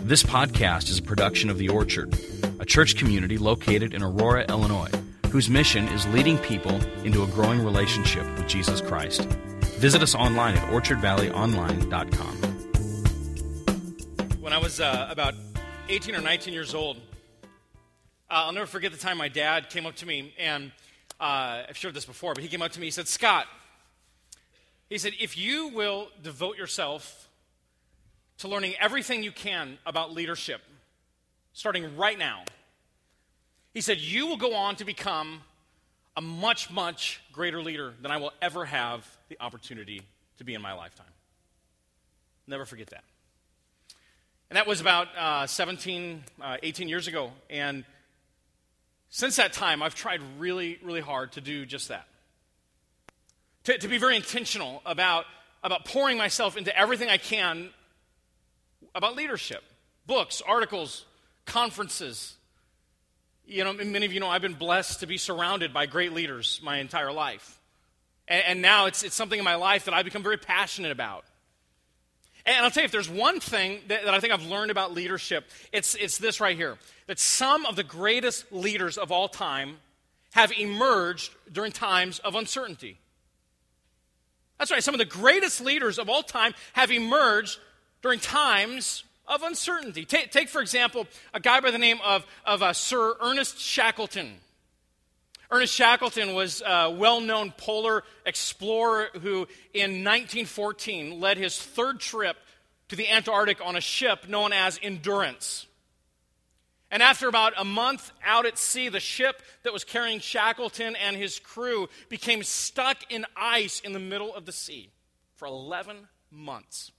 This podcast is a production of The Orchard, a church community located in Aurora, Illinois, whose mission is leading people into a growing relationship with Jesus Christ. Visit us online at orchardvalleyonline.com. When I was about 18 or 19 years old, I'll never forget the time my dad came up to me, and I've shared this before, but he came up to me, he said, "Scott," he said, "if you will devote yourself to learning everything you can about leadership, starting right now," he said, "you will go on to become a much, much greater leader than I will ever have the opportunity to be in my lifetime." Never forget that. And that was about 18 years ago. And since that time, I've tried really, really hard to do just that. To be very intentional about pouring myself into everything I can about leadership. Books, articles, conferences. You know, many of you know I've been blessed to be surrounded by great leaders my entire life. And now it's something in my life that I've become very passionate about. And I'll tell you, if there's one thing that I think I've learned about leadership, it's this right here. That some of the greatest leaders of all time have emerged during times of uncertainty. That's right, some of the greatest leaders of all time have emerged during times of uncertainty. Take for example, a guy by the name of Sir Ernest Shackleton. Ernest Shackleton was a well-known polar explorer who, in 1914, led his third trip to the Antarctic on a ship known as Endurance. And after about a month out at sea, the ship that was carrying Shackleton and his crew became stuck in ice in the middle of the sea for 11 months,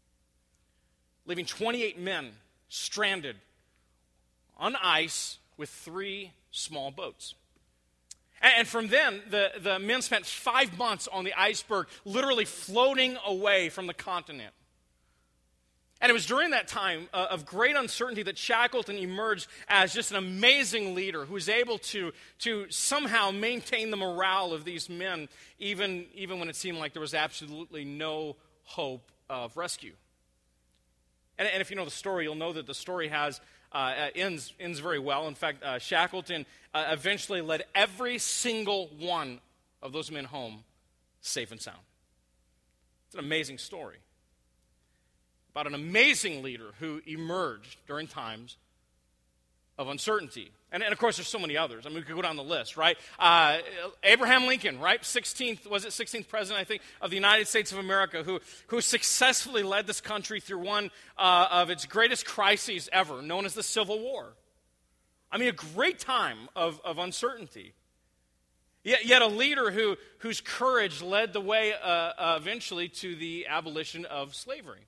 leaving 28 men stranded on ice with 3 small boats. And from then, the men spent 5 months on the iceberg, literally floating away from the continent. And it was during that time of great uncertainty that Shackleton emerged as just an amazing leader who was able to somehow maintain the morale of these men, even when it seemed like there was absolutely no hope of rescue. And if you know the story, you'll know that the story ends very well. In fact, Shackleton eventually led every single one of those men home safe and sound. It's an amazing story about an amazing leader who emerged during times of uncertainty. And of course, there's so many others. I mean, we could go down the list, right? Abraham Lincoln, right? 16th president, I think, of the United States of America, who successfully led this country through one of its greatest crises ever, known as the Civil War. I mean, a great time of uncertainty. Yet a leader whose courage led the way eventually to the abolition of slavery.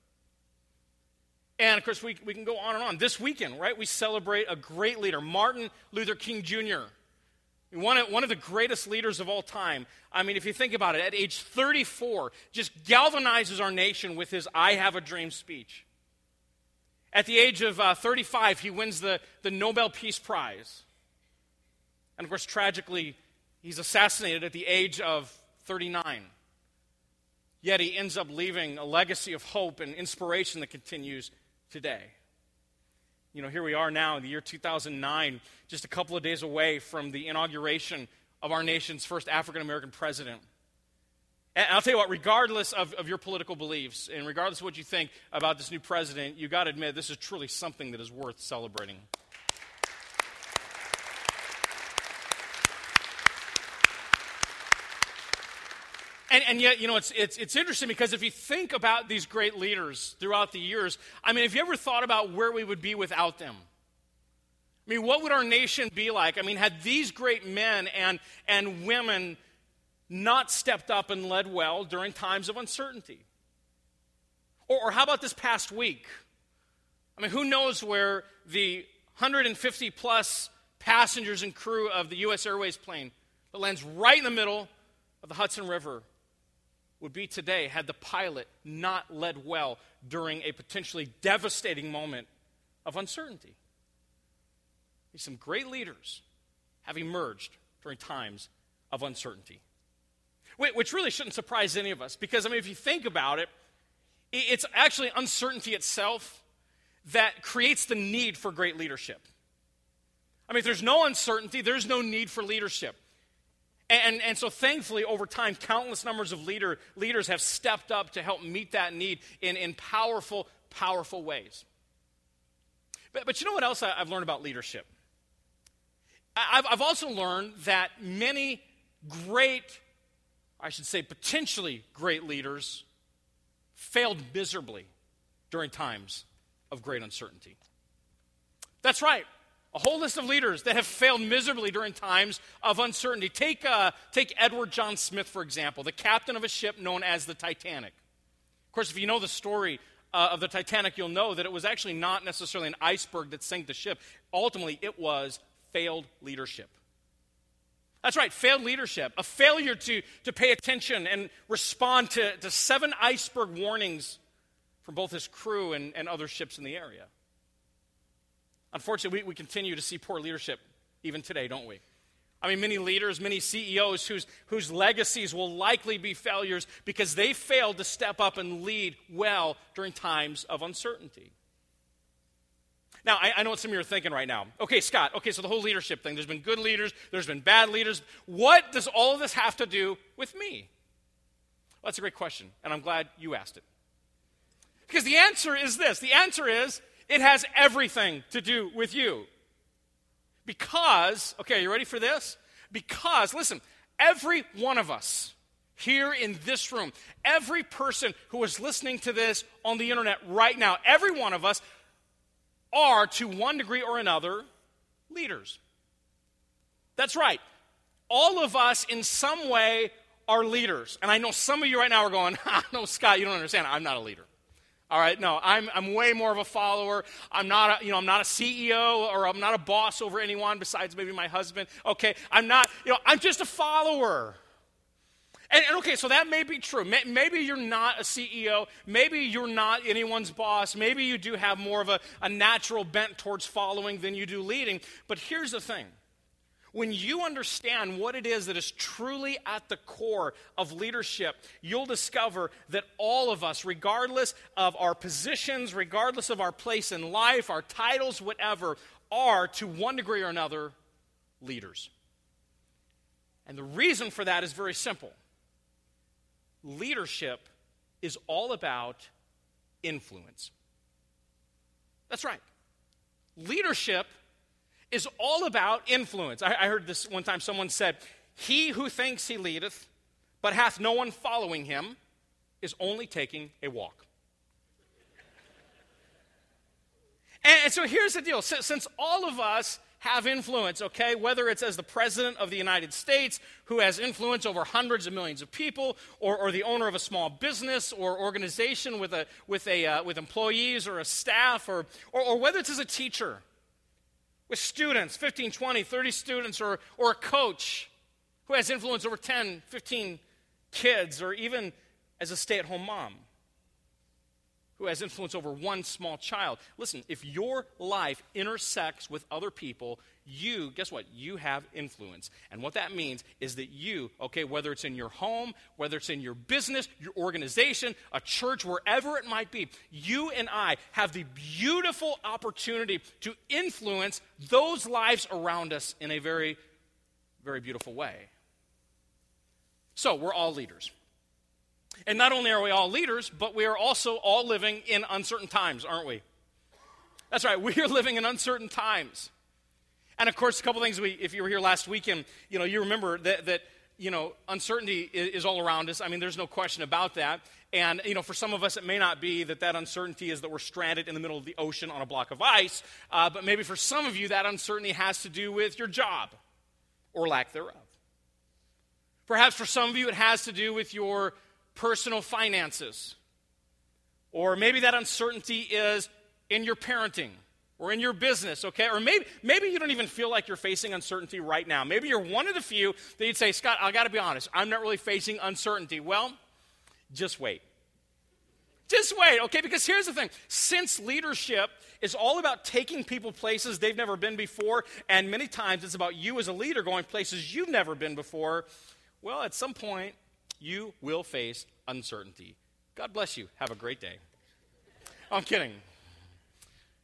And, of course, we can go on and on. This weekend, right, we celebrate a great leader, Martin Luther King Jr., one of the greatest leaders of all time. I mean, if you think about it, at age 34, just galvanizes our nation with his "I Have a Dream" speech. At the age of 35, he wins the Nobel Peace Prize. And, of course, tragically, he's assassinated at the age of 39. Yet he ends up leaving a legacy of hope and inspiration that continues today. You know, here we are now in the year 2009, just a couple of days away from the inauguration of our nation's first African-American president. And I'll tell you what, regardless of your political beliefs, and regardless of what you think about this new president, you got to admit this is truly something that is worth celebrating. And yet, you know, it's interesting because if you think about these great leaders throughout the years, I mean, have you ever thought about where we would be without them? I mean, what would our nation be like? I mean, had these great men and women not stepped up and led well during times of uncertainty? Or how about this past week? I mean, who knows where the 150-plus passengers and crew of the U.S. Airways plane that lands right in the middle of the Hudson River would be today had the pilot not led well during a potentially devastating moment of uncertainty. Some great leaders have emerged during times of uncertainty, which really shouldn't surprise any of us because, I mean, if you think about it, it's actually uncertainty itself that creates the need for great leadership. I mean, if there's no uncertainty, there's no need for leadership. And so thankfully, over time, countless numbers of leaders have stepped up to help meet that need in powerful, powerful ways. But you know what else I've learned about leadership? I've also learned that many great, I should say potentially great leaders failed miserably during times of great uncertainty. That's right. A whole list of leaders that have failed miserably during times of uncertainty. Take Edward John Smith, for example, the captain of a ship known as the Titanic. Of course, if you know the story of the Titanic, you'll know that it was actually not necessarily an iceberg that sank the ship. Ultimately, it was failed leadership. That's right, failed leadership. A failure to pay attention and respond to 7 iceberg warnings from both his crew and other ships in the area. Unfortunately, we continue to see poor leadership even today, don't we? I mean, many leaders, many CEOs whose legacies will likely be failures because they failed to step up and lead well during times of uncertainty. Now, I know what some of you are thinking right now. Okay, Scott, so the whole leadership thing, there's been good leaders, there's been bad leaders. What does all of this have to do with me? Well, that's a great question, and I'm glad you asked it. Because the answer is this. The answer is, it has everything to do with you. Because, okay, you ready for this? Because, listen, every one of us here in this room, every person who is listening to this on the internet right now, every one of us are, to one degree or another, leaders. That's right. All of us, in some way, are leaders. And I know some of you right now are going, no, Scott, you don't understand. I'm not a leader. All right, no, I'm way more of a follower. I'm not a CEO, or I'm not a boss over anyone besides maybe my husband. Okay, I'm just a follower. And okay, so that may be true. Maybe you're not a CEO. Maybe you're not anyone's boss. Maybe you do have more of a natural bent towards following than you do leading. But here's the thing. When you understand what it is that is truly at the core of leadership, you'll discover that all of us, regardless of our positions, regardless of our place in life, our titles, whatever, are, to one degree or another, leaders. And the reason for that is very simple. Leadership is all about influence. That's right. Leadership is all about influence. I heard this one time. Someone said, "He who thinks he leadeth, but hath no one following him, is only taking a walk." And so here's the deal. Since all of us have influence, okay, whether it's as the president of the United States, who has influence over hundreds of millions of people, or the owner of a small business or organization with employees or a staff, or whether it's as a teacher with students, 15, 20, 30 students, or a coach who has influence over 10, 15 kids, or even as a stay-at-home mom who has influence over one small child. Listen, if your life intersects with other people, guess what? You have influence. And what that means is that you, okay, whether it's in your home, whether it's in your business, your organization, a church, wherever it might be, you and I have the beautiful opportunity to influence those lives around us in a very, very beautiful way. So, we're all leaders. And not only are we all leaders, but we are also all living in uncertain times, aren't we? That's right, we are living in uncertain times. And of course, a couple things, if you were here last weekend, you remember that uncertainty is all around us. I mean, there's no question about that. And, for some of us, it may not be that uncertainty is that we're stranded in the middle of the ocean on a block of ice. But maybe for some of you, that uncertainty has to do with your job or lack thereof. Perhaps for some of you, it has to do with your personal finances. Or maybe that uncertainty is in your parenting or in your business, okay? Or maybe you don't even feel like you're facing uncertainty right now. Maybe you're one of the few that you'd say, "Scott, I got to be honest, I'm not really facing uncertainty." Well, just wait. Just wait, okay? Because here's the thing. Since leadership is all about taking people places they've never been before, and many times it's about you as a leader going places you've never been before, well, at some point, you will face uncertainty. God bless you. Have a great day. I'm kidding.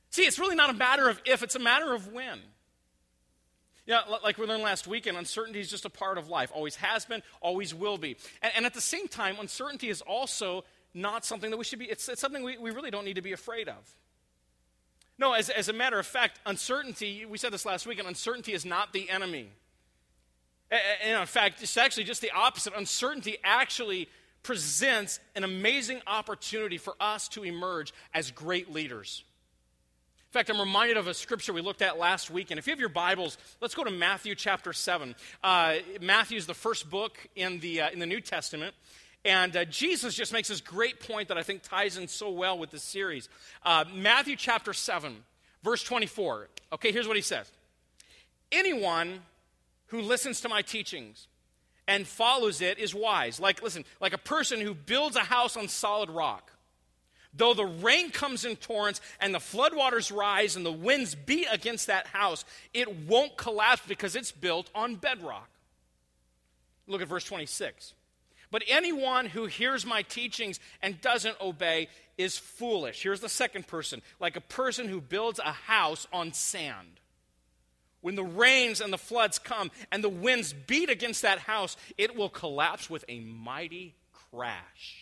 See, it's really not a matter of if, it's a matter of when. Yeah, like we learned last weekend, uncertainty is just a part of life. Always has been, always will be. And at the same time, uncertainty is also not something that we should be, it's something we really don't need to be afraid of. No, as a matter of fact, uncertainty, we said this last weekend, uncertainty is not the enemy. And in fact, it's actually just the opposite. Uncertainty actually presents an amazing opportunity for us to emerge as great leaders. In fact, I'm reminded of a scripture we looked at last week. And if you have your Bibles, let's go to Matthew chapter 7. Matthew is the first book in the New Testament. And Jesus just makes this great point that I think ties in so well with this series. Matthew chapter 7, verse 24. Okay, here's what he says. Anyone who listens to my teachings and follows it is wise. Like a person who builds a house on solid rock. Though the rain comes in torrents and the floodwaters rise and the winds beat against that house, it won't collapse because it's built on bedrock. Look at verse 26. But anyone who hears my teachings and doesn't obey is foolish. Here's the second person, like a person who builds a house on sand. When the rains and the floods come and the winds beat against that house, it will collapse with a mighty crash.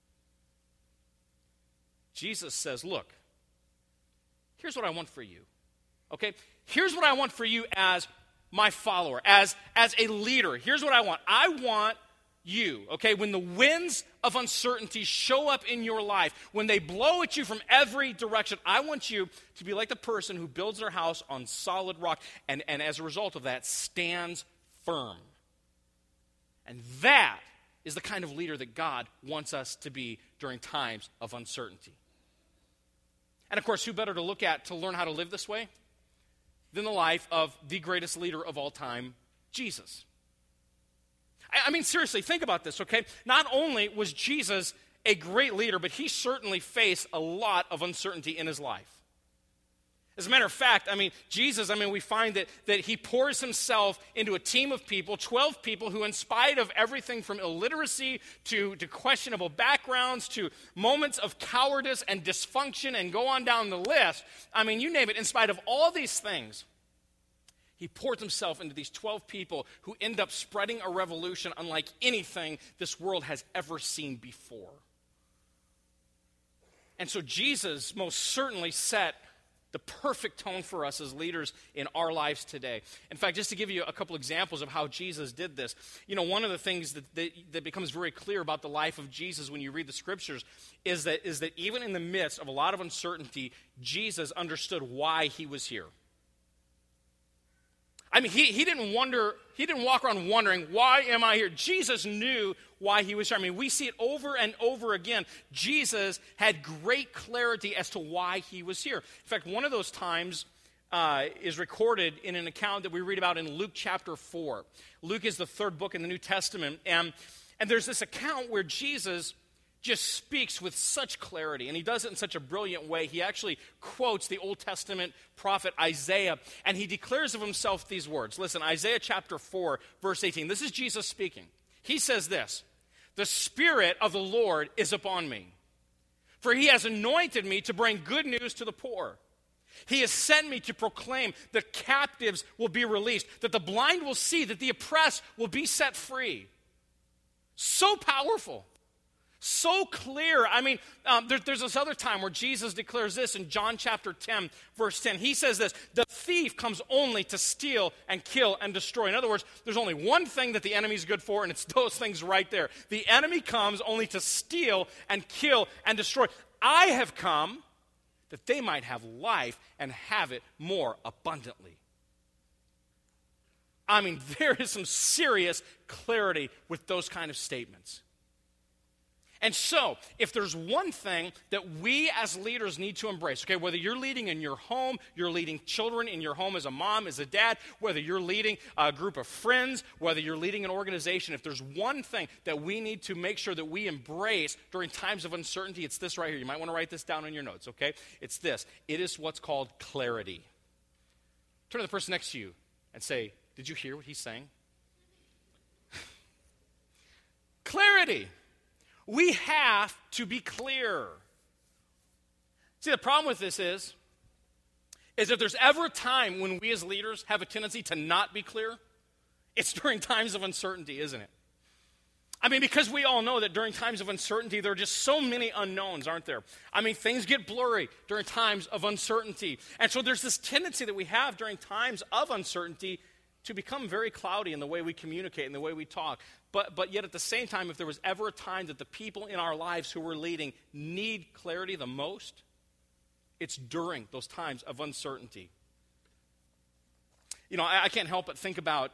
Jesus says, look, here's what I want for you, okay? Here's what I want for you as my follower, as a leader. Here's what I want. I want you, okay, when the winds of uncertainty show up in your life, when they blow at you from every direction, I want you to be like the person who builds their house on solid rock and as a result of that stands firm. And that is the kind of leader that God wants us to be during times of uncertainty. And of course, who better to look at to learn how to live this way than the life of the greatest leader of all time, Jesus. I mean, seriously, think about this, okay? Not only was Jesus a great leader, but he certainly faced a lot of uncertainty in his life. As a matter of fact, Jesus, we find that he pours himself into a team of people, 12 people who, in spite of everything from illiteracy to questionable backgrounds to moments of cowardice and dysfunction and go on down the list, you name it, in spite of all these things, he poured himself into these 12 people who end up spreading a revolution unlike anything this world has ever seen before. And so Jesus most certainly set the perfect tone for us as leaders in our lives today. In fact, just to give you a couple examples of how Jesus did this, one of the things that becomes very clear about the life of Jesus when you read the scriptures is that even in the midst of a lot of uncertainty, Jesus understood why he was here. He didn't walk around wondering, why am I here? Jesus knew why he was here. We see it over and over again. Jesus had great clarity as to why he was here. In fact, one of those times is recorded in an account that we read about in Luke chapter 4. Luke is the third book in the New Testament, and there's this account where Jesus just speaks with such clarity, and he does it in such a brilliant way. He actually quotes the Old Testament prophet Isaiah, and he declares of himself these words. Listen, Isaiah chapter 4, verse 18. This is Jesus speaking. He says this, "The Spirit of the Lord is upon me, for he has anointed me to bring good news to the poor. He has sent me to proclaim that captives will be released, that the blind will see, that the oppressed will be set free." So powerful. So clear. There's this other time where Jesus declares this in John chapter 10, verse 10. He says this, "The thief comes only to steal and kill and destroy." In other words, there's only one thing that the enemy's good for, and it's those things right there. The enemy comes only to steal and kill and destroy. I have come that they might have life and have it more abundantly. There is some serious clarity with those kind of statements. And so, if there's one thing that we as leaders need to embrace, okay, whether you're leading in your home, you're leading children in your home as a mom, as a dad, whether you're leading a group of friends, whether you're leading an organization, if there's one thing that we need to make sure that we embrace during times of uncertainty, it's this right here. You might want to write this down in your notes, okay? It's this. It is what's called clarity. Turn to the person next to you and say, "Did you hear what he's saying?" Clarity. We have to be clear. See, the problem with this is is if there's ever a time when we as leaders have a tendency to not be clear, it's during times of uncertainty, isn't it? I mean, because we all know that during times of uncertainty, there are just so many unknowns, aren't there? I mean, things get blurry during times of uncertainty. And so there's this tendency that we have during times of uncertainty to become very cloudy in the way we communicate and the way we talk. But yet at the same time, if there was ever a time that the people in our lives who we're leading need clarity the most, it's during those times of uncertainty. You know, I can't help but think about,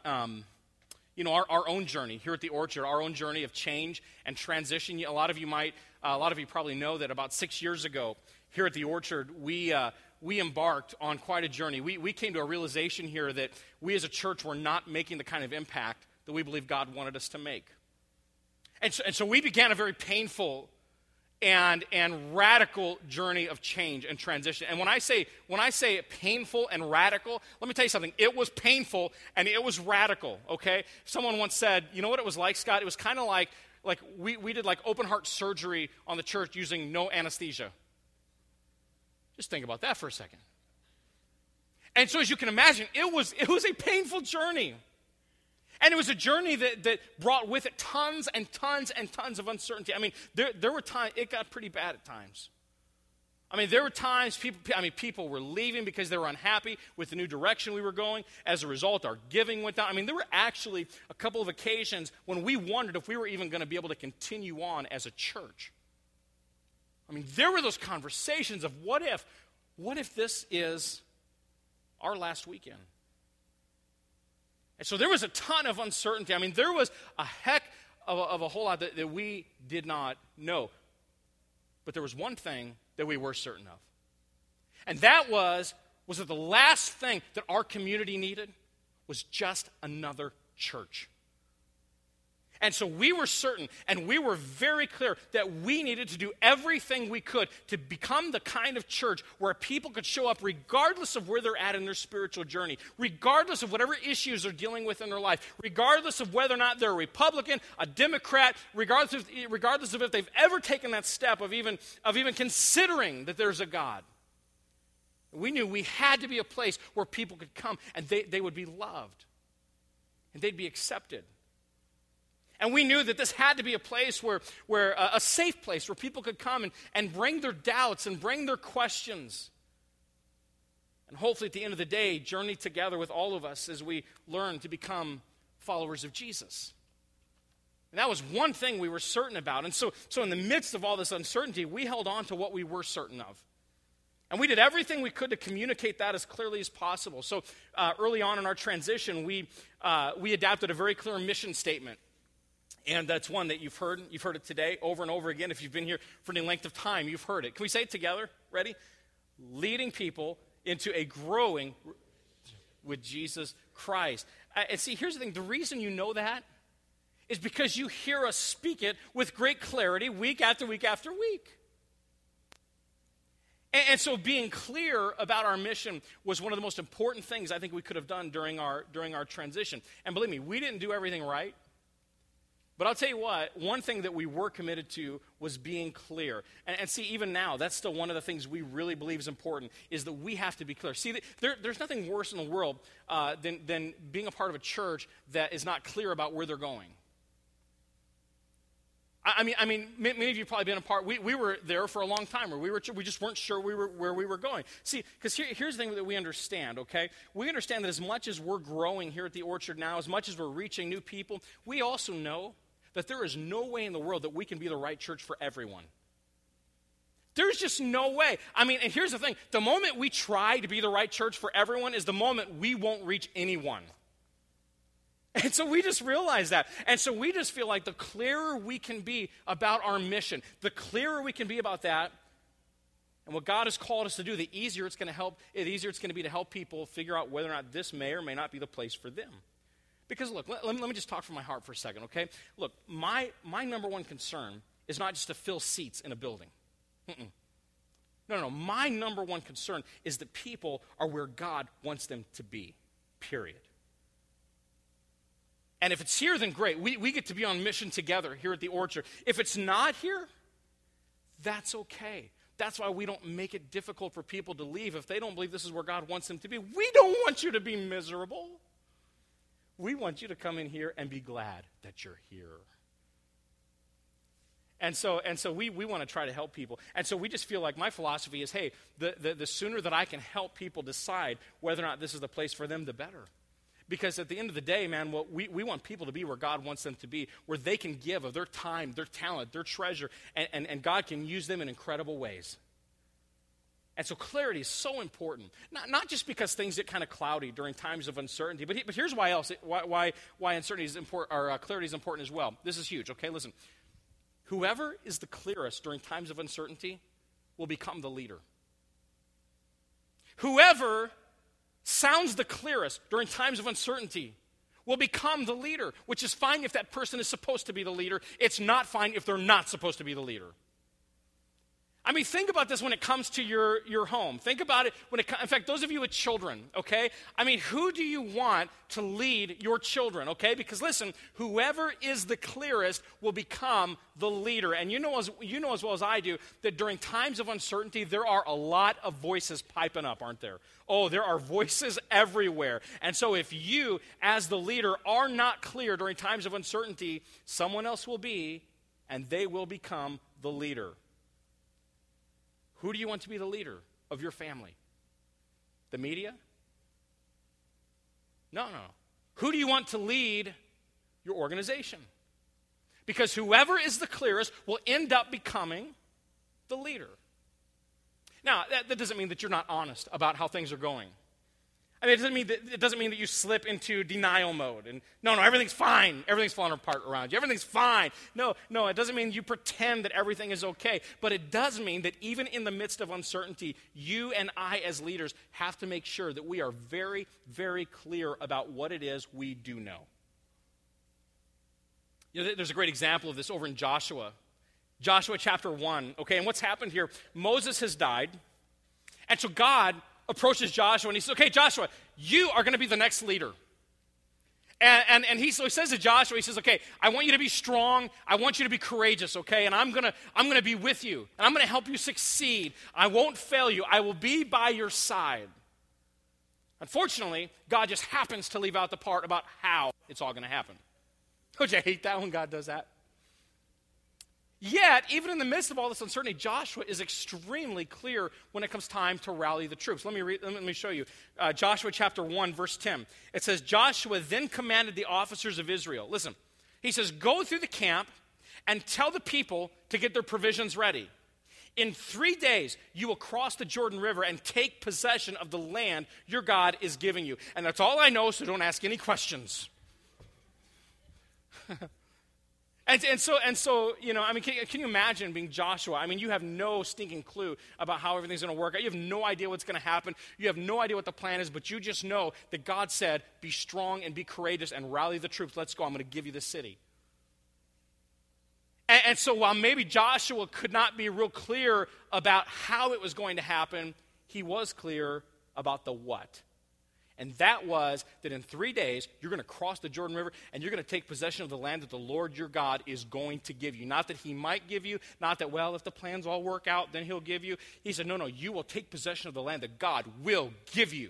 our own journey here at the Orchard, our own journey of change and transition. A lot of you probably know that about 6 years ago here at the Orchard, we embarked on quite a journey. We came to a realization here that we as a church were not making the kind of impact that we believe God wanted us to make. And so we began a very painful and radical journey of change and transition. And when I say painful and radical, let me tell you something. It was painful and it was radical, okay? Someone once said, you know what it was like, Scott? It was kind of like we did like open heart surgery on the church using no anesthesia. Just think about that for a second. And so as you can imagine, it was a painful journey. And it was a journey that brought with it tons and tons and tons of uncertainty. I mean, there were times, it got pretty bad at times. I mean, there were times people were leaving because they were unhappy with the new direction we were going. As a result, our giving went down. I mean, there were actually a couple of occasions when we wondered if we were even going to be able to continue on as a church. I mean, there were those conversations of what if this is our last weekend? And so there was a ton of uncertainty. I mean, there was a heck of a whole lot that we did not know. But there was one thing that we were certain of. And that was that the last thing that our community needed was just another church. And so we were certain, and we were very clear that we needed to do everything we could to become the kind of church where people could show up regardless of where they're at in their spiritual journey, regardless of whatever issues they're dealing with in their life, regardless of whether or not they're a Republican, a Democrat, regardless of if they've ever taken that step of even considering that there's a God. We knew we had to be a place where people could come and they would be loved and they'd be accepted. And we knew that this had to be a place where a safe place where people could come and bring their doubts and bring their questions. And hopefully at the end of the day, journey together with all of us as we learn to become followers of Jesus. And that was one thing we were certain about. And so in the midst of all this uncertainty, we held on to what we were certain of. And we did everything we could to communicate that as clearly as possible. So early on in our transition, we adapted a very clear mission statement. And that's one that you've heard. You've heard it today over and over again. If you've been here for any length of time, you've heard it. Can we say it together? Ready? Leading people into a growing with Jesus Christ. And see, here's the thing. The reason you know that is because you hear us speak it with great clarity week after week after week. And so being clear about our mission was one of the most important things I think we could have done during our transition. And believe me, we didn't do everything right. But I'll tell you what, one thing that we were committed to was being clear. And see, even now, that's still one of the things we really believe is important, is that we have to be clear. See, there's nothing worse in the world than being a part of a church that is not clear about where they're going. I mean, many of you have probably been a part. We were there for a long time where we just weren't sure where we were going. See, because here's the thing that we understand, okay? We understand that as much as we're growing here at the Orchard now, as much as we're reaching new people, we also know that there is no way in the world that we can be the right church for everyone. There's just no way. I mean, and here's the thing. The moment we try to be the right church for everyone is the moment we won't reach anyone. And so we just realize that. And so we just feel like the clearer we can be about our mission, the clearer we can be about that, and what God has called us to do, the easier it's going to be to help people figure out whether or not this may or may not be the place for them. Because look, let me just talk from my heart for a second, okay? Look, my number one concern is not just to fill seats in a building. No. My number one concern is that people are where God wants them to be, period. And if it's here, then great. We get to be on mission together here at the Orchard. If it's not here, that's okay. That's why we don't make it difficult for people to leave if they don't believe this is where God wants them to be. We don't want you to be miserable. We want you to come in here and be glad that you're here. And so we want to try to help people. And so we just feel like my philosophy is, hey, the sooner that I can help people decide whether or not this is the place for them, the better. Because at the end of the day, man, we want people to be where God wants them to be, where they can give of their time, their talent, their treasure, and God can use them in incredible ways. And so clarity is so important, not just because things get kind of cloudy during times of uncertainty, but here's why uncertainty is important, or clarity is important as well. This is huge. Okay, listen. Whoever is the clearest during times of uncertainty will become the leader. Whoever sounds the clearest during times of uncertainty will become the leader, which is fine if that person is supposed to be the leader. It's not fine if they're not supposed to be the leader. I mean, think about this when it comes to your home. Think about it in fact, those of you with children, okay? I mean, who do you want to lead your children, okay? Because listen, whoever is the clearest will become the leader. And you know as well as I do that during times of uncertainty, there are a lot of voices piping up, aren't there? Oh, there are voices everywhere. And so if you, as the leader, are not clear during times of uncertainty, someone else will be, and they will become the leader. Who do you want to be the leader of your family? The media? No. Who do you want to lead your organization? Because whoever is the clearest will end up becoming the leader. Now, that doesn't mean that you're not honest about how things are going. I mean, it doesn't mean that you slip into denial mode and no, everything's fine. Everything's falling apart around you. Everything's fine. No, it doesn't mean you pretend that everything is okay. But it does mean that even in the midst of uncertainty, you and I as leaders have to make sure that we are very, very clear about what it is we do know. You know, there's a great example of this over in Joshua. Joshua chapter 1, okay? And what's happened here, Moses has died. And so God approaches Joshua and he says, okay, Joshua, you are going to be the next leader. And he says to Joshua, he says, okay, I want you to be strong. I want you to be courageous, okay? And I'm going to be with you. And I'm going to help you succeed. I won't fail you. I will be by your side. Unfortunately, God just happens to leave out the part about how it's all going to happen. Don't you hate that when God does that? Yet, even in the midst of all this uncertainty, Joshua is extremely clear when it comes time to rally the troops. Let me show you. Joshua chapter 1, verse 10. It says, Joshua then commanded the officers of Israel. Listen, he says, go through the camp and tell the people to get their provisions ready. In 3 days, you will cross the Jordan River and take possession of the land your God is giving you. And that's all I know, so don't ask any questions. And so, you know, I mean, can you imagine being Joshua? I mean, you have no stinking clue about how everything's going to work out. You have no idea what's going to happen. You have no idea what the plan is, but you just know that God said, be strong and be courageous and rally the troops. Let's go. I'm going to give you the city. And so while maybe Joshua could not be real clear about how it was going to happen, he was clear about the what. And that was that in 3 days, you're going to cross the Jordan River and you're going to take possession of the land that the Lord your God is going to give you. Not that he might give you, not that, well, if the plans all work out, then he'll give you. He said, no, you will take possession of the land that God will give you.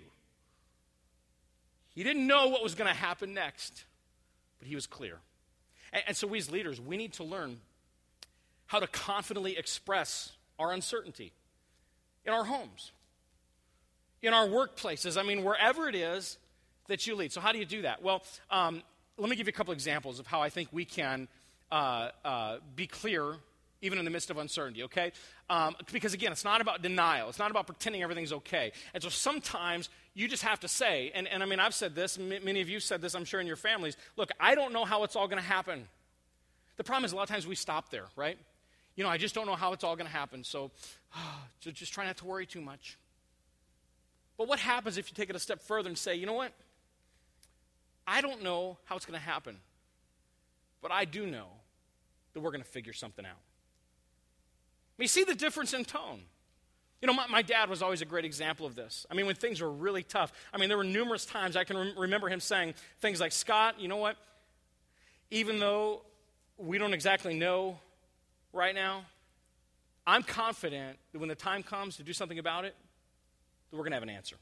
He didn't know what was going to happen next, but he was clear. And so we as leaders, we need to learn how to confidently express our uncertainty in our homes, in our workplaces, I mean, wherever it is that you lead. So how do you do that? Well, let me give you a couple examples of how I think we can be clear even in the midst of uncertainty, okay? Because, again, it's not about denial. It's not about pretending everything's okay. And so sometimes you just have to say, and I mean, I've said this, many of you said this, I'm sure, in your families, look, I don't know how it's all going to happen. The problem is a lot of times we stop there, right? You know, I just don't know how it's all going to happen, so just try not to worry too much. But what happens if you take it a step further and say, you know what? I don't know how it's going to happen, but I do know that we're going to figure something out. I mean, you see the difference in tone. You know, my dad was always a great example of this. I mean, when things were really tough, I mean, there were numerous times I can remember him saying things like, Scott, you know what? Even though we don't exactly know right now, I'm confident that when the time comes to do something about it, that we're going to have an answer.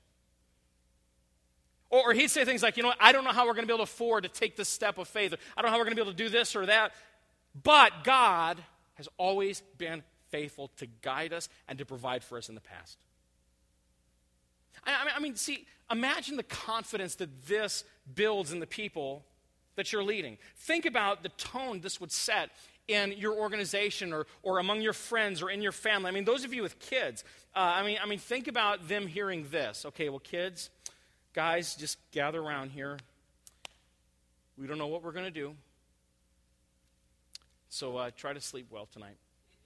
Or he'd say things like, I don't know how we're going to be able to afford to take this step of faith. Or, I don't know how we're going to be able to do this or that. But God has always been faithful to guide us and to provide for us in the past. I mean, see, imagine the confidence that this builds in the people that you're leading. Think about the tone this would set in your organization or among your friends or in your family. I mean, those of you with kids, I mean, think about them hearing this. Okay, well, kids, guys, just gather around here. We don't know what we're going to do. So try to sleep well tonight.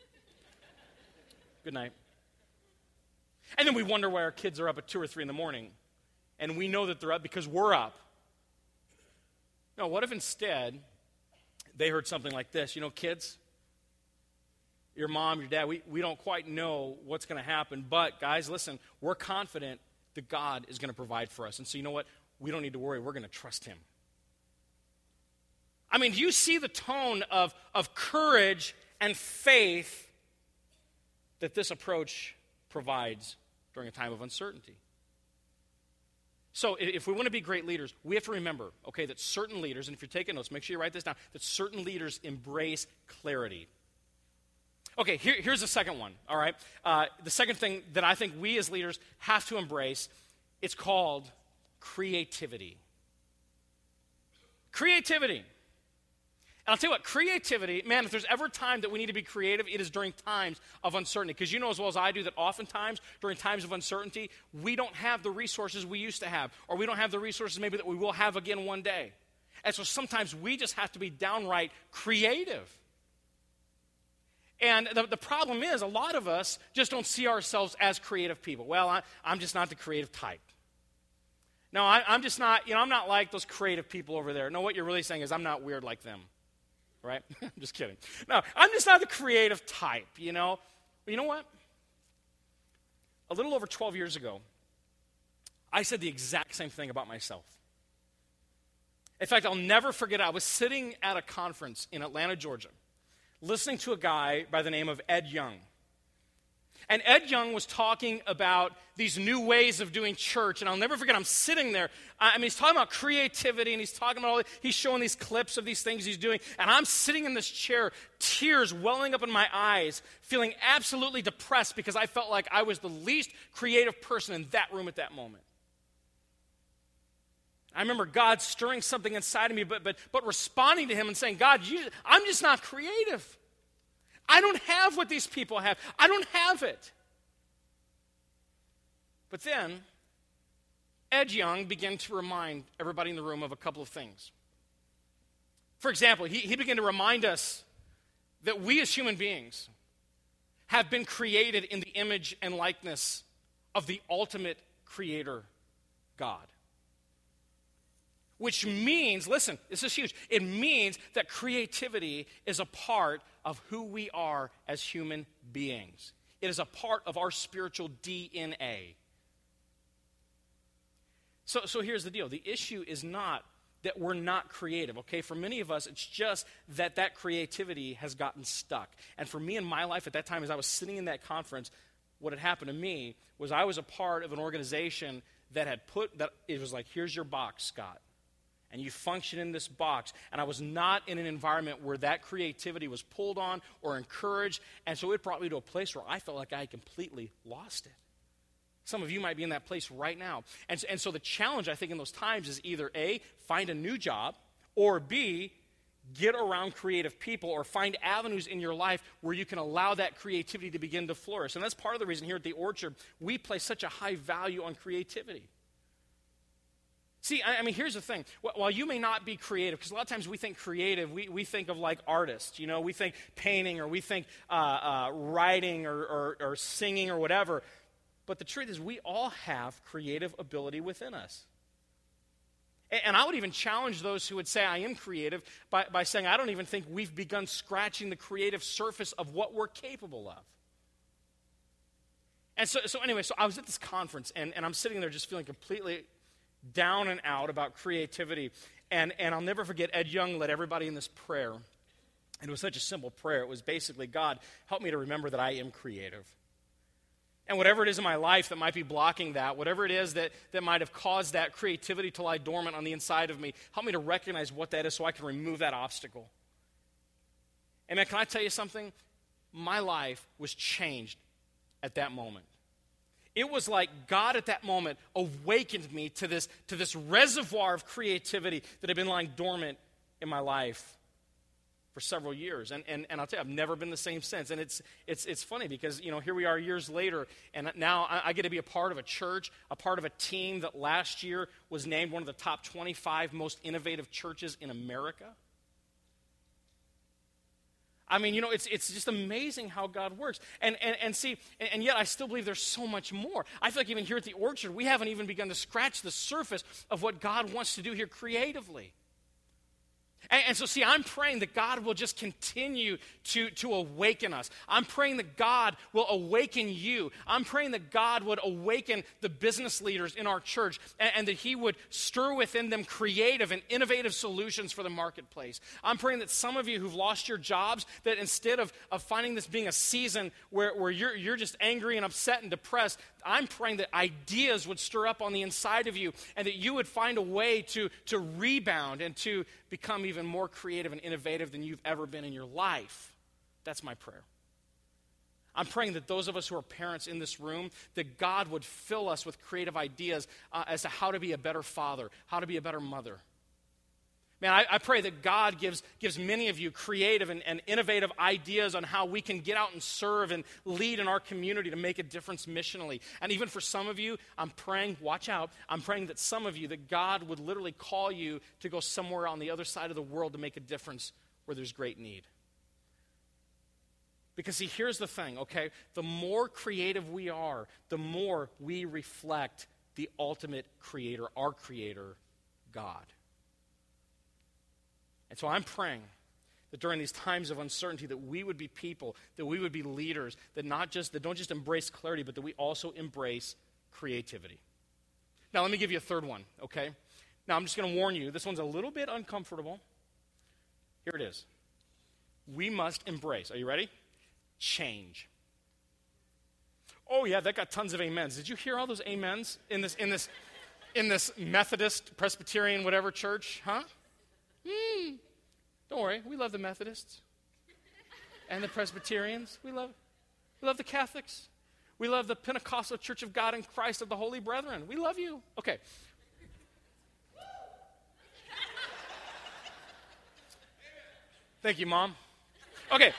Good night. And then we wonder why our kids are up at 2 or 3 in the morning. And we know that they're up because we're up. No, what if instead they heard something like this? Kids, your mom, your dad, we don't quite know what's going to happen. But, guys, listen, we're confident that God is going to provide for us. And so you know what? We don't need to worry. We're going to trust him. I mean, do you see the tone of courage and faith that this approach provides during a time of uncertainty? So if we want to be great leaders, we have to remember, okay, that certain leaders, and if you're taking notes, make sure you write this down, that certain leaders embrace clarity. Okay, here's the second one, all right? The second thing that I think we as leaders have to embrace, it's called creativity. Creativity. And I'll tell you what, creativity, man, if there's ever a time that we need to be creative, it is during times of uncertainty. Because you know as well as I do that oftentimes, during times of uncertainty, we don't have the resources we used to have. Or we don't have the resources maybe that we will have again one day. And so sometimes we just have to be downright creative. And the problem is, a lot of us just don't see ourselves as creative people. Well, I'm just not the creative type. No, I'm just not, I'm not like those creative people over there. No, what you're really saying is I'm not weird like them. Right? I'm just kidding. No, I'm just not the creative type, But you know what? A little over 12 years ago, I said the exact same thing about myself. In fact, I'll never forget it. I was sitting at a conference in Atlanta, Georgia, listening to a guy by the name of Ed Young. And Ed Young was talking about these new ways of doing church. And I'll never forget, I'm sitting there. He's talking about creativity, and he's talking about he's showing these clips of these things he's doing. And I'm sitting in this chair, tears welling up in my eyes, feeling absolutely depressed because I felt like I was the least creative person in that room at that moment. I remember God stirring something inside of me, but responding to him and saying, God, I'm just not creative. I don't have what these people have. I don't have it. But then, Ed Young began to remind everybody in the room of a couple of things. For example, he began to remind us that we as human beings have been created in the image and likeness of the ultimate creator, God. Which means, listen, this is huge. It means that creativity is a part of who we are as human beings. It is a part of our spiritual DNA. So here's the deal. The issue is not that we're not creative, okay? For many of us, it's just that creativity has gotten stuck. And for me in my life at that time, as I was sitting in that conference, what had happened to me was I was a part of an organization that it was like, here's your box, Scott. And you function in this box. And I was not in an environment where that creativity was pulled on or encouraged. And so it brought me to a place where I felt like I had completely lost it. Some of you might be in that place right now. And so the challenge, I think, in those times is either A, find a new job, or B, get around creative people or find avenues in your life where you can allow that creativity to begin to flourish. And that's part of the reason here at the Orchard, we place such a high value on creativity. See, here's the thing. While you may not be creative, because a lot of times we think creative, we think of like artists, we think painting or we think writing or singing or whatever. But the truth is we all have creative ability within us. And I would even challenge those who would say I am creative by saying I don't even think we've begun scratching the creative surface of what we're capable of. And so I was at this conference, and I'm sitting there just feeling completely down and out about creativity. And I'll never forget, Ed Young led everybody in this prayer. And it was such a simple prayer. It was basically, God, help me to remember that I am creative. And whatever it is in my life that might be blocking that, whatever it is that might have caused that creativity to lie dormant on the inside of me, help me to recognize what that is so I can remove that obstacle. And man, can I tell you something? My life was changed at that moment. It was like God at that moment awakened me to this reservoir of creativity that had been lying dormant in my life for several years. And I'll tell you, I've never been the same since. And it's funny because, here we are years later, and now I get to be a part of a church, a part of a team that last year was named one of the top 25 most innovative churches in America. I mean, it's just amazing how God works. And yet I still believe there's so much more. I feel like even here at the Orchard, we haven't even begun to scratch the surface of what God wants to do here creatively. And so, I'm praying that God will just continue to awaken us. I'm praying that God will awaken you. I'm praying that God would awaken the business leaders in our church and that he would stir within them creative and innovative solutions for the marketplace. I'm praying that some of you who've lost your jobs, that instead of finding this being a season where you're just angry and upset and depressed, I'm praying that ideas would stir up on the inside of you and that you would find a way to rebound and to become even more creative and innovative than you've ever been in your life. That's my prayer. I'm praying that those of us who are parents in this room, that God would fill us with creative ideas as to how to be a better father, how to be a better mother. Man, I pray that God gives many of you creative and innovative ideas on how we can get out and serve and lead in our community to make a difference missionally. And even for some of you, I'm praying, watch out, I'm praying that some of you, that God would literally call you to go somewhere on the other side of the world to make a difference where there's great need. Because see, here's the thing, okay? The more creative we are, the more we reflect the ultimate creator, our creator, God. And so I'm praying that during these times of uncertainty that we would be people, that we would be leaders, that don't just embrace clarity, but that we also embrace creativity. Now let me give you a third one, okay? Now I'm just going to warn you, this one's a little bit uncomfortable. Here it is. We must embrace, are you ready? Change. Oh yeah, that got tons of amens. Did you hear all those amens in this Methodist, Presbyterian, whatever church, huh? Don't worry, we love the Methodists and the Presbyterians. We love the Catholics. We love the Pentecostal Church of God in Christ of the Holy Brethren. We love you. Okay. Thank you, Mom. Okay.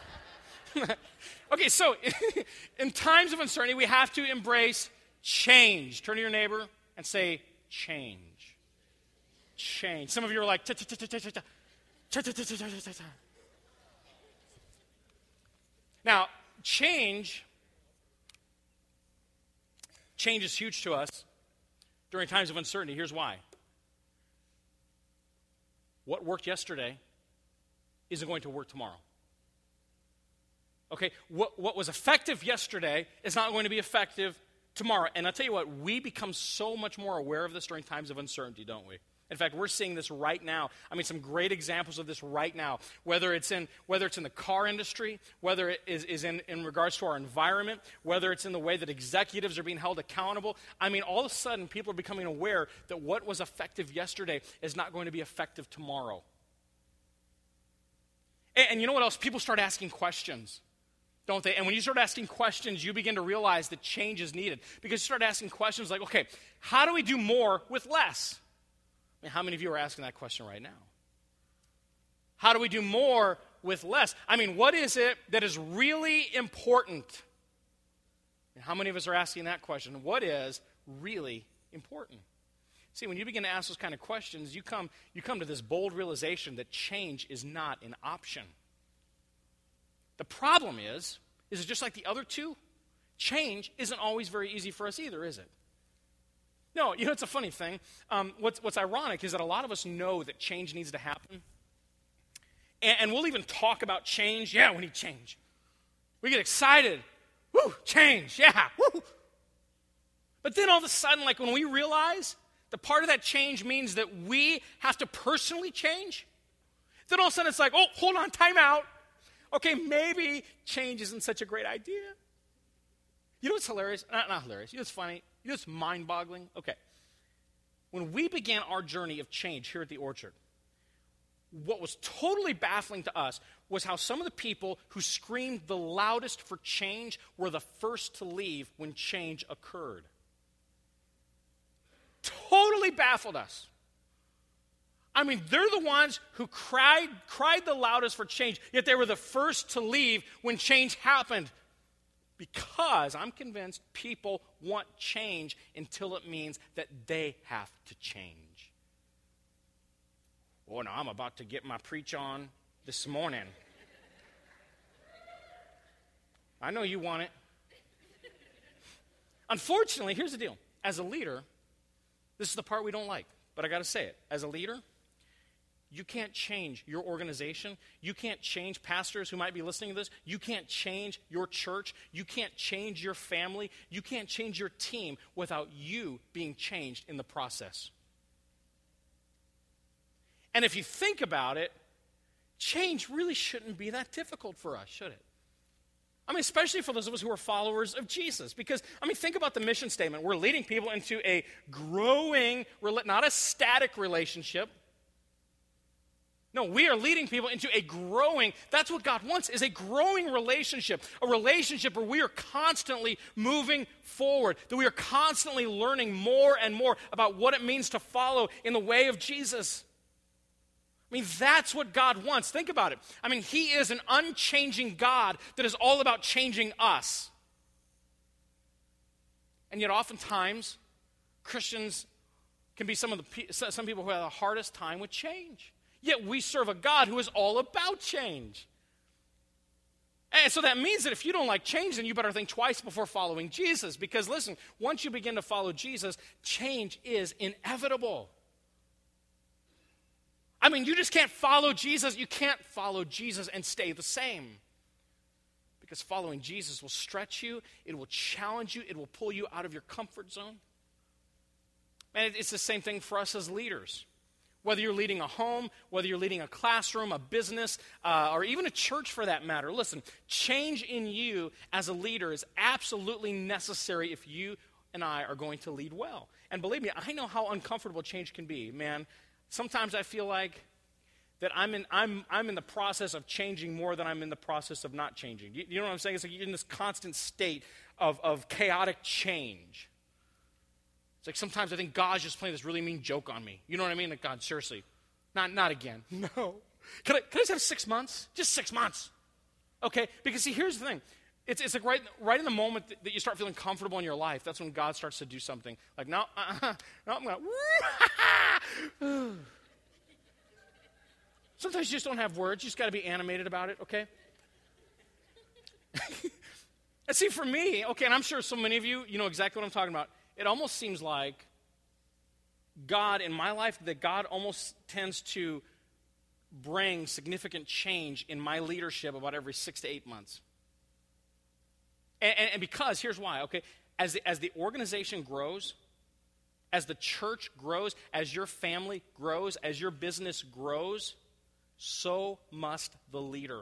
Okay, so in times of uncertainty, we have to embrace change. Turn to your neighbor and say, change. Change. Some of you are like, now, change is huge to us during times of uncertainty. Here's why. What worked yesterday isn't going to work tomorrow. Okay, what was effective yesterday is not going to be effective tomorrow. And I'll tell you what, we become so much more aware of this during times of uncertainty, don't we? In fact, we're seeing this right now. I mean, some great examples of this right now. Whether it's in the car industry, whether it is in regards to our environment, whether it's in the way that executives are being held accountable. I mean, all of a sudden, people are becoming aware that what was effective yesterday is not going to be effective tomorrow. And you know what else? People start asking questions, don't they? And when you start asking questions, you begin to realize that change is needed. Because you start asking questions like, okay, how do we do more with less? I mean, how many of you are asking that question right now? How do we do more with less? I mean, what is it that is really important? And how many of us are asking that question? What is really important? See, when you begin to ask those kind of questions, you come to this bold realization that change is not an option. The problem is it just like the other two? Change isn't always very easy for us either, is it? No, it's a funny thing. What's ironic is that a lot of us know that change needs to happen. And we'll even talk about change. Yeah, we need change. We get excited. Woo, change, yeah, woo. But then all of a sudden, like when we realize that part of that change means that we have to personally change, Then all of a sudden it's like, oh, hold on, time out. Okay, maybe change isn't such a great idea. You know what's hilarious? Not hilarious. You know what's funny? You know what's mind-boggling? Okay. When we began our journey of change here at the Orchard, what was totally baffling to us was how some of the people who screamed the loudest for change were the first to leave when change occurred. Totally baffled us. I mean, they're the ones who cried the loudest for change, yet they were the first to leave when change happened. Because I'm convinced people want change until it means that they have to change. Oh, no, I'm about to get my preach on this morning. I know you want it. Unfortunately, here's the deal. As a leader, this is the part we don't like, but I got to say it. As a leader, you can't change your organization. You can't change pastors who might be listening to this. You can't change your church. You can't change your family. You can't change your team without you being changed in the process. And if you think about it, change really shouldn't be that difficult for us, should it? I mean, especially for those of us who are followers of Jesus. Because, I mean, think about the mission statement. We're leading people into a growing, not a static relationship. No, we are leading people into a growing, that's what God wants, is a growing relationship. A relationship where we are constantly moving forward. That we are constantly learning more and more about what it means to follow in the way of Jesus. I mean, that's what God wants. Think about it. I mean, He is an unchanging God that is all about changing us. And yet oftentimes, Christians can be some people who have the hardest time with change. Yet we serve a God who is all about change. And so that means that if you don't like change, then you better think twice before following Jesus. Because listen, once you begin to follow Jesus, change is inevitable. I mean, you just can't follow Jesus. You can't follow Jesus and stay the same. Because following Jesus will stretch you, it will challenge you, it will pull you out of your comfort zone. And it's the same thing for us as leaders. Whether you're leading a home, whether you're leading a classroom, a business, or even a church for that matter, listen, change in you as a leader is absolutely necessary if you and I are going to lead well. And believe me, I know how uncomfortable change can be, man. Sometimes I feel like that I'm in the process of changing more than I'm in the process of not changing. You know what I'm saying? It's like you're in this constant state of chaotic change. It's like sometimes I think God's just playing this really mean joke on me. You know what I mean? Like, God, seriously, not again. No. Can I just have 6 months? Just 6 months. Okay? Because see, here's the thing. It's like right in the moment that you start feeling comfortable in your life, that's when God starts to do something. Like, no, I'm going to, Sometimes you just don't have words. You just got to be animated about it, okay? And see, for me, okay, and I'm sure so many of you know exactly what I'm talking about. It almost seems like God, in my life, that God almost tends to bring significant change in my leadership about every 6 to 8 months. And because, here's why, okay? As the organization grows, as the church grows, as your family grows, as your business grows, so must the leader.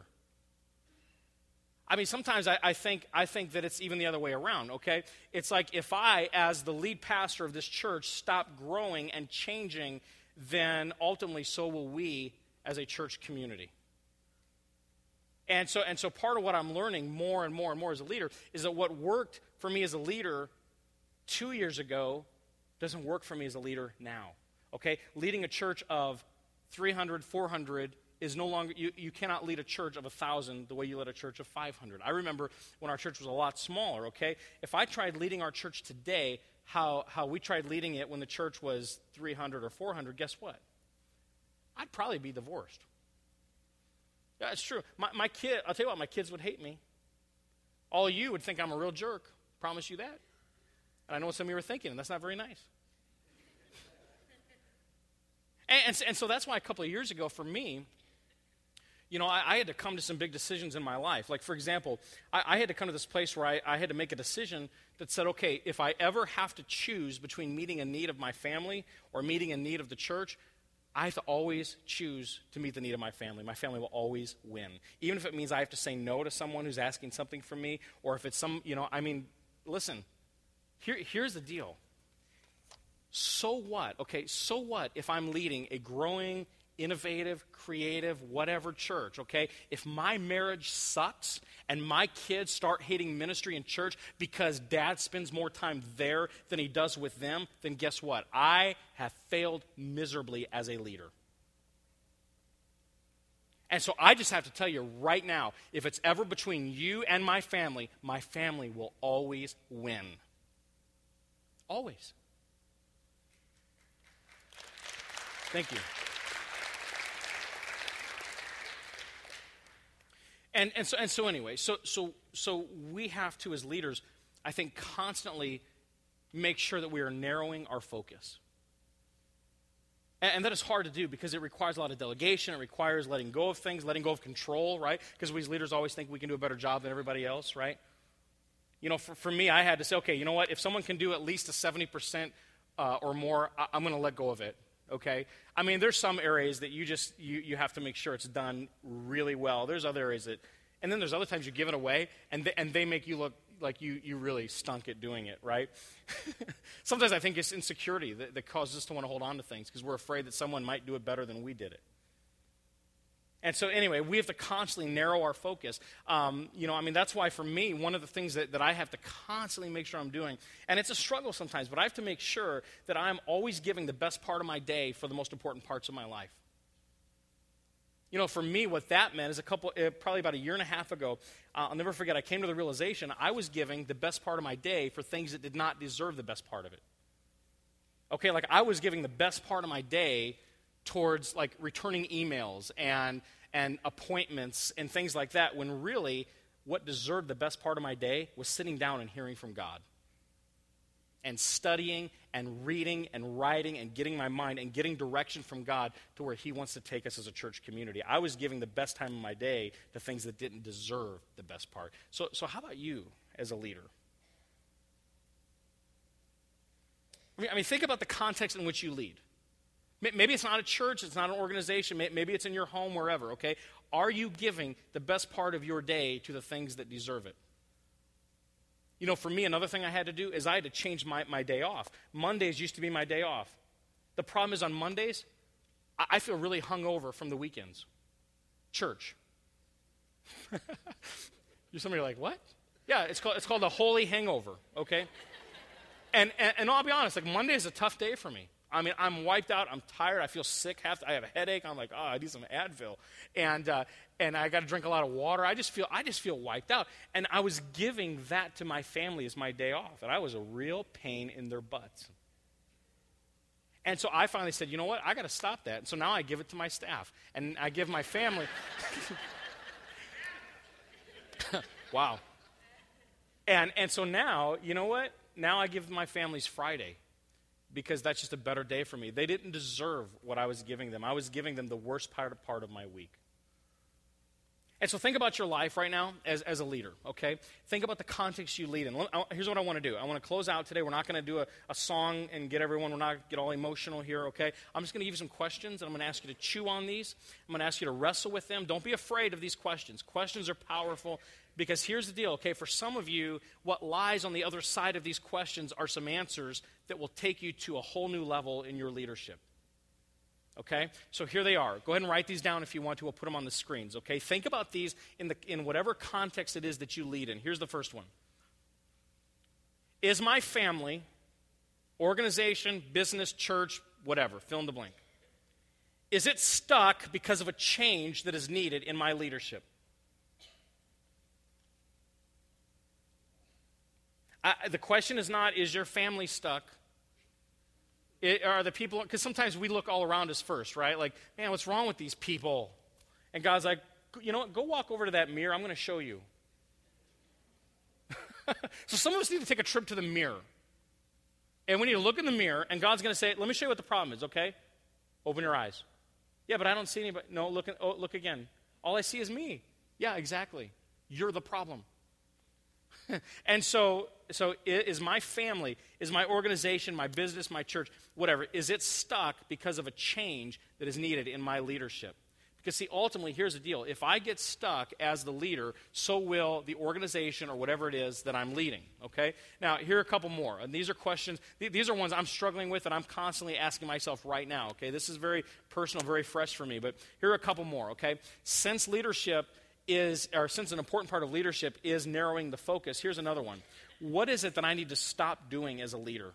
I mean, sometimes I think that it's even the other way around, okay? It's like if I, as the lead pastor of this church, stop growing and changing, then ultimately so will we as a church community. And so part of what I'm learning more and more and more as a leader is that what worked for me as a leader 2 years ago doesn't work for me as a leader now, okay? Leading a church of 300, 400 is no longer, you cannot lead a church of 1,000 the way you led a church of 500. I remember when our church was a lot smaller, okay? If I tried leading our church today, how we tried leading it when the church was 300 or 400, guess what? I'd probably be divorced. Yeah, it's true. My kid, I'll tell you what, my kids would hate me. All of you would think I'm a real jerk. Promise you that. And I know what some of you are thinking, and that's not very nice. And so that's why a couple of years ago for me, you know, I had to come to some big decisions in my life. Like, for example, I had to come to this place where I had to make a decision that said, okay, if I ever have to choose between meeting a need of my family or meeting a need of the church, I have to always choose to meet the need of my family. My family will always win. Even if it means I have to say no to someone who's asking something from me, or if it's listen, here's the deal. So what? Okay, so what if I'm leading a growing, innovative, creative, whatever church, okay? If my marriage sucks and my kids start hating ministry and church because dad spends more time there than he does with them, then guess what? I have failed miserably as a leader. And so I just have to tell you right now, if it's ever between you and my family will always win. Always. Thank you. And so anyway, so we have to, as leaders, I think, constantly make sure that we are narrowing our focus. And that is hard to do because it requires a lot of delegation. It requires letting go of things, letting go of control, right? Because we as leaders always think we can do a better job than everybody else, right? You know, for me, I had to say, okay, you know what? If someone can do at least a 70% or more, I'm going to let go of it. Okay? I mean, there's some areas that you have to make sure it's done really well. There's other areas and then there's other times you give it away, and they make you look like you really stunk at doing it, right? Sometimes I think it's insecurity that causes us to want to hold on to things because we're afraid that someone might do it better than we did it. And so anyway, we have to constantly narrow our focus. That's why for me, one of the things that I have to constantly make sure I'm doing, and it's a struggle sometimes, but I have to make sure that I'm always giving the best part of my day for the most important parts of my life. You know, for me, what that meant is probably about a year and a half ago, I'll never forget, I came to the realization I was giving the best part of my day for things that did not deserve the best part of it. Okay, like I was giving the best part of my day towards like returning emails and appointments and things like that, when really what deserved the best part of my day was sitting down and hearing from God and studying and reading and writing and getting my mind and getting direction from God to where he wants to take us as a church community. I was giving the best time of my day to things that didn't deserve the best part. So how about you as a leader? I mean, think about the context in which you lead. Maybe it's not a church, it's not an organization, maybe it's in your home, wherever, okay? Are you giving the best part of your day to the things that deserve it? You know, for me, another thing I had to do is I had to change my day off. Mondays used to be my day off. The problem is on Mondays, I feel really hungover from the weekends. Church. You're somebody like, what? Yeah, it's called a holy hangover, okay? And I'll be honest, like Monday is a tough day for me. I mean, I'm wiped out. I'm tired. I feel sick. I have a headache. I'm like, I need some Advil, and I got to drink a lot of water. I just feel wiped out. And I was giving that to my family as my day off, and I was a real pain in their butts. And so I finally said, you know what? I got to stop that. And so now I give it to my staff, and I give my family. Wow. And so now, you know what? Now I give my families Friday, because that's just a better day for me. They didn't deserve what I was giving them. I was giving them the worst part of my week. And so think about your life right now as a leader, okay? Think about the context you lead in. Here's what I want to do. I want to close out today. We're not going to do a song and we're not get all emotional here, okay? I'm just going to give you some questions, and I'm going to ask you to chew on these. I'm going to ask you to wrestle with them. Don't be afraid of these questions. Questions are powerful. Because here's the deal, okay? For some of you, what lies on the other side of these questions are some answers that will take you to a whole new level in your leadership. Okay? So here they are. Go ahead and write these down if you want to. We'll put them on the screens, okay? Think about these in whatever context it is that you lead in. Here's the first one. Is my family, organization, business, church, whatever, fill in the blank, is it stuck because of a change that is needed in my leadership? The question is not, is your family stuck? Are the people, because sometimes we look all around us first, right? Like, man, what's wrong with these people? And God's like, you know what, go walk over to that mirror. I'm going to show you. So some of us need to take a trip to the mirror. And we need to look in the mirror, and God's going to say, let me show you what the problem is, okay? Open your eyes. Yeah, but I don't see anybody. No, look again. All I see is me. Yeah, exactly. You're the problem. And so is my family, is my organization, my business, my church, whatever, is it stuck because of a change that is needed in my leadership? Because, see, ultimately, here's the deal. If I get stuck as the leader, so will the organization or whatever it is that I'm leading, okay? Now, here are a couple more. And these are questions, these are ones I'm struggling with and I'm constantly asking myself right now, okay? This is very personal, very fresh for me. But here are a couple more, okay? Since an important part of leadership is narrowing the focus, here's another one. What is it that I need to stop doing as a leader?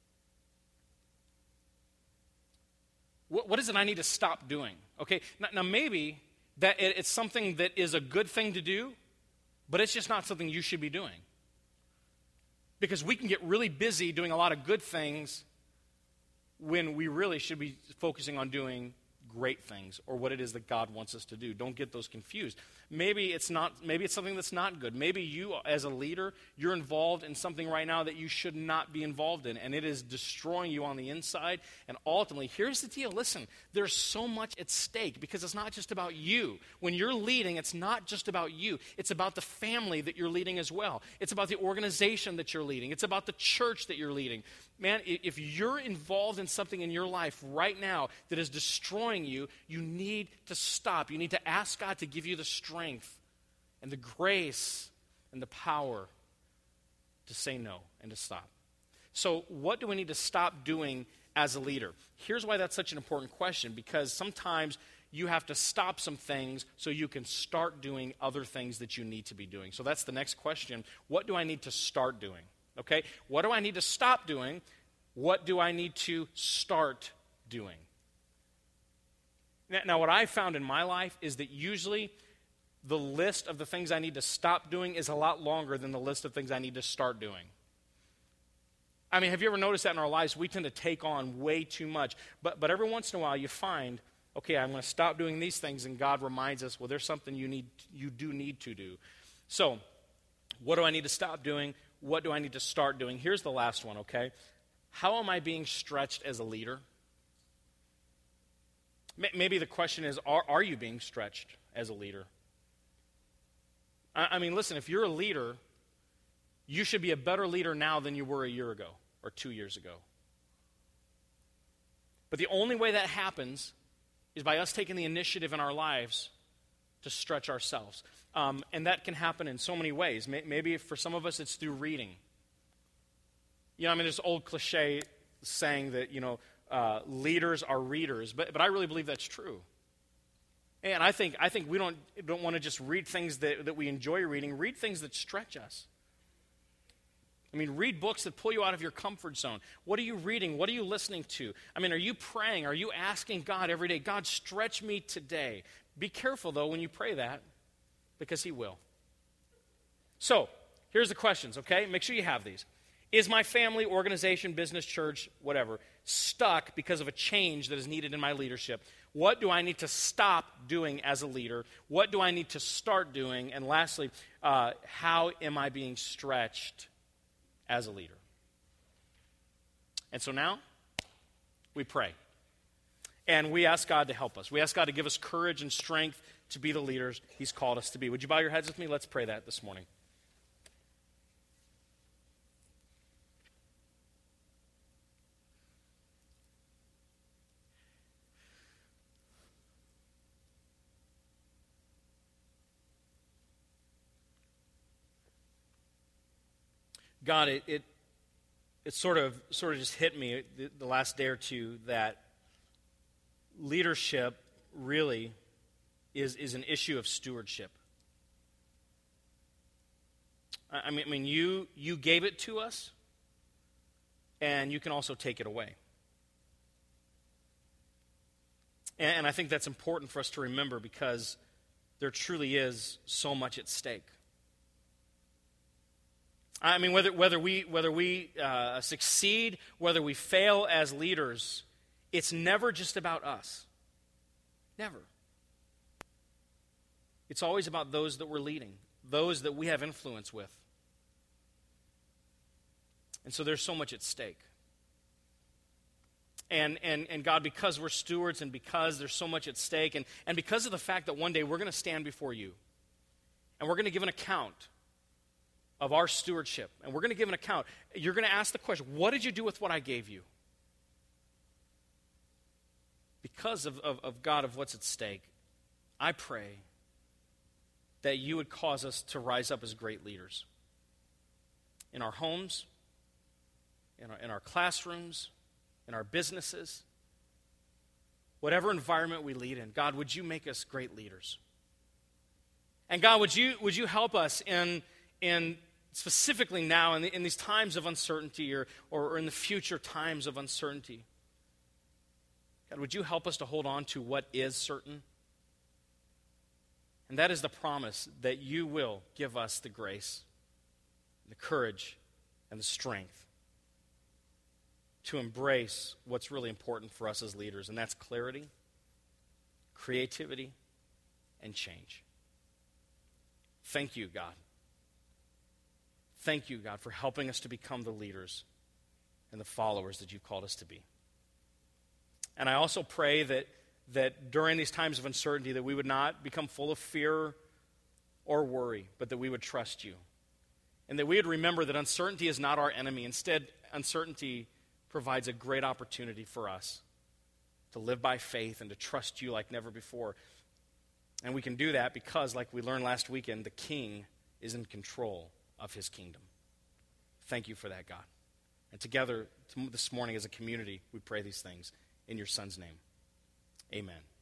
What is it I need to stop doing? Okay, now maybe that it's something that is a good thing to do, but it's just not something you should be doing. Because we can get really busy doing a lot of good things when we really should be focusing on doing great things or what it is that God wants us to do. Don't get those confused. Maybe it's something that's not good. Maybe you as a leader, you're involved in something right now that you should not be involved in, and it is destroying you on the inside. And ultimately, here's the deal. Listen, there's so much at stake because it's not just about you. When you're leading, it's not just about you. It's about the family that you're leading as well. It's about the organization that you're leading. It's about the church that you're leading. Man, if you're involved in something in your life right now that is destroying you, you need to stop. You need to ask God to give you the strength and the grace and the power to say no and to stop. So what do we need to stop doing as a leader? Here's why that's such an important question, because sometimes you have to stop some things so you can start doing other things that you need to be doing. So that's the next question. What do I need to start doing? Okay, what do I need to stop doing? What do I need to start doing? Now, what I found in my life is that usually the list of the things I need to stop doing is a lot longer than the list of things I need to start doing. I mean, have you ever noticed that in our lives? We tend to take on way too much. But every once in a while you find, okay, I'm going to stop doing these things, and God reminds us, well, there's something you do need to do. So, what do I need to stop doing? What do I need to start doing? Here's the last one, okay? How am I being stretched as a leader? Maybe the question is, are you being stretched as a leader? I mean, listen, if you're a leader, you should be a better leader now than you were a year ago or 2 years ago. But the only way that happens is by us taking the initiative in our lives to stretch ourselves. And that can happen in so many ways. Maybe for some of us it's through reading. You know, I mean, there's old cliche saying that, leaders are readers, but I really believe that's true. And I think we don't want to just read things that we enjoy reading. Read things that stretch us. I mean, read books that pull you out of your comfort zone. What are you reading? What are you listening to? I mean, are you praying? Are you asking God every day, God, stretch me today? Be careful, though, when you pray that, because He will. So, here's the questions, okay? Make sure you have these. Is my family, organization, business, church, whatever, stuck because of a change that is needed in my leadership? What do I need to stop doing as a leader? What do I need to start doing? And lastly, how am I being stretched as a leader? And so now, we pray. And we ask God to help us. We ask God to give us courage and strength to be the leaders He's called us to be. Would you bow your heads with me? Let's pray that this morning. God, it sort of just hit me the last day or two that leadership really is an issue of stewardship. I mean, you gave it to us, and you can also take it away. And I think that's important for us to remember because there truly is so much at stake. I mean, whether we succeed, whether we fail as leaders, it's never just about us. Never. It's always about those that we're leading, those that we have influence with. And so there's so much at stake. And God, because we're stewards and because there's so much at stake, and because of the fact that one day we're going to stand before you, and we're going to give an account of our stewardship, and we're going to give an account, you're going to ask the question, what did you do with what I gave you? Because of God, of what's at stake, I pray that you would cause us to rise up as great leaders in our homes, in our classrooms, in our businesses, whatever environment we lead in. God, would you make us great leaders? And God, would you help us in specifically now in these times of uncertainty or in the future times of uncertainty? God, would you help us to hold on to what is certain? And that is the promise that you will give us the grace, the courage, and the strength to embrace what's really important for us as leaders, and that's clarity, creativity, and change. Thank you, God. Thank you, God, for helping us to become the leaders and the followers that you've called us to be. And I also pray that during these times of uncertainty that we would not become full of fear or worry, but that we would trust you. And that we would remember that uncertainty is not our enemy. Instead, uncertainty provides a great opportunity for us to live by faith and to trust you like never before. And we can do that because, like we learned last weekend, the King is in control of his kingdom. Thank you for that, God. And together this morning as a community, we pray these things in your Son's name. Amen.